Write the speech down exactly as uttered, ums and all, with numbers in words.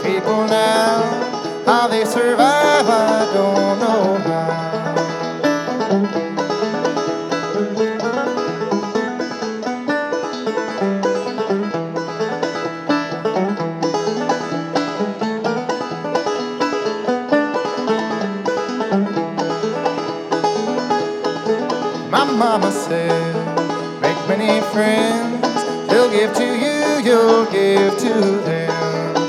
people now, how they survive, I don't know how. My mama said, make many friends, they'll give to you, you'll give to them.